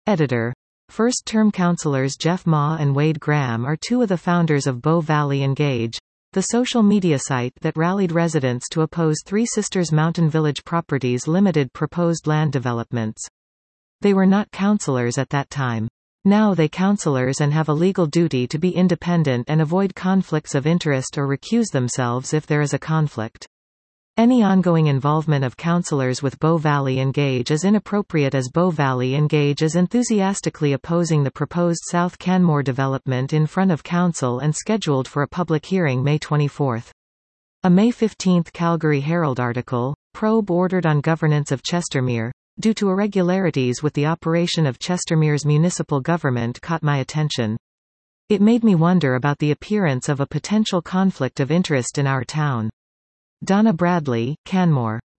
Editor. First-term councillors Jeff Ma and Wade Graham are two of the founders of Bow Valley Engage, the social media site that rallied residents to oppose Three Sisters Mountain Village Properties Limited proposed land developments. They were not councillors at that time. Now they councillors and have a legal duty to be independent and avoid conflicts of interest or recuse themselves if there is a conflict. Any ongoing involvement of councillors with Bow Valley Engage is inappropriate, as Bow Valley Engage is enthusiastically opposing the proposed South Canmore development in front of council and scheduled for a public hearing May 24. A May 15 Calgary Herald article, "Probe ordered on governance of Chestermere, due to irregularities with the operation of Chestermere's municipal government," caught my attention. It made me wonder about the appearance of a potential conflict of interest in our town. Donna Bradley, Canmore.